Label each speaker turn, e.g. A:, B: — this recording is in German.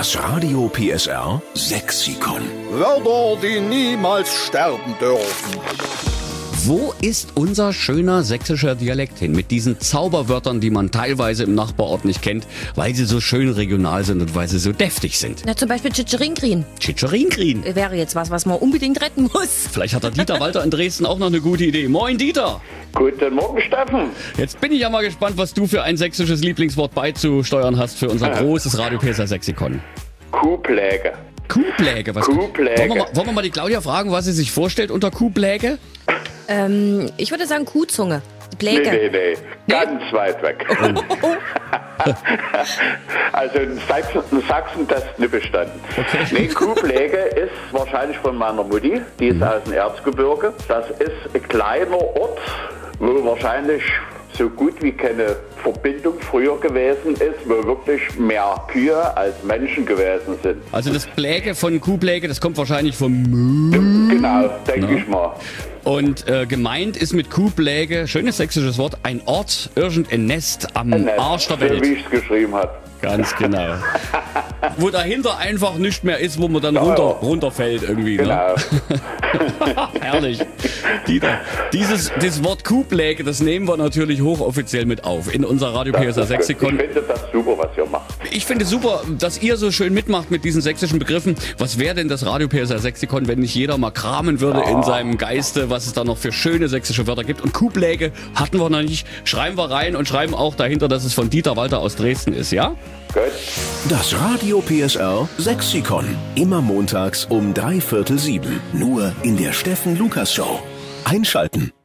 A: Das Radio PSR Sexikon.
B: Wörter, die niemals sterben dürfen.
C: Wo ist unser schöner sächsischer Dialekt hin? Mit diesen Zauberwörtern, die man teilweise im Nachbarort nicht kennt, weil sie so schön regional sind und weil sie so deftig sind.
D: Na, zum Beispiel Tschitscherinkrin.
C: Tschitscherinkrin.
D: Wäre jetzt was man unbedingt retten muss.
C: Vielleicht hat der Dieter Walter in Dresden auch noch eine gute Idee. Moin Dieter!
E: Guten Morgen, Steffen.
C: Jetzt bin ich ja mal gespannt, was du für ein sächsisches Lieblingswort beizusteuern hast für unser großes Radio PSR Sexikon.
E: Kuhpläge.
C: Kuhpläge?
E: Kuhpläge.
C: Wollen wir mal die Claudia fragen, was sie sich vorstellt unter Kuhpläge?
D: Ich würde sagen Kuhzunge. Pläge.
E: Nee. Ganz weit weg. Also in Sachsen das nicht bestanden.
C: Okay.
E: Nee, Kuhpläge ist wahrscheinlich von meiner Mutti. Die ist aus dem Erzgebirge. Das ist ein kleiner Ort, wo wahrscheinlich so gut wie keine Verbindung früher gewesen ist, wo wirklich mehr Kühe als Menschen gewesen sind.
C: Also das Pläge von Kuhpläge, das kommt wahrscheinlich vom Müh.
E: Genau, denke ich mal.
C: Und gemeint ist mit Kuhpläge, schönes sächsisches Wort, ein Ort, irgendein Nest am Arsch der
E: So
C: Welt.
E: wie ich es geschrieben habe.
C: Ganz genau. Wo dahinter einfach nichts mehr ist, wo man dann runterfällt irgendwie.
E: Genau.
C: Ne? Herrlich. Dieter, das Wort Kuhpläge, das nehmen wir natürlich hochoffiziell mit auf in unser Radio PSR Sexikon.
E: Ich finde das super, was ihr macht.
C: Ich finde super, dass ihr so schön mitmacht mit diesen sächsischen Begriffen. Was wäre denn das Radio PSR Sexikon, wenn nicht jeder mal kramen würde in seinem Geiste, was es da noch für schöne sächsische Wörter gibt? Und Kuhpläge hatten wir noch nicht. Schreiben wir rein und schreiben auch dahinter, dass es von Dieter Walter aus Dresden ist, ja?
E: Gut.
A: Das Radio PSR Sexikon. Immer montags um 6:45. Nur in der Steffen Lukas Show. Einschalten.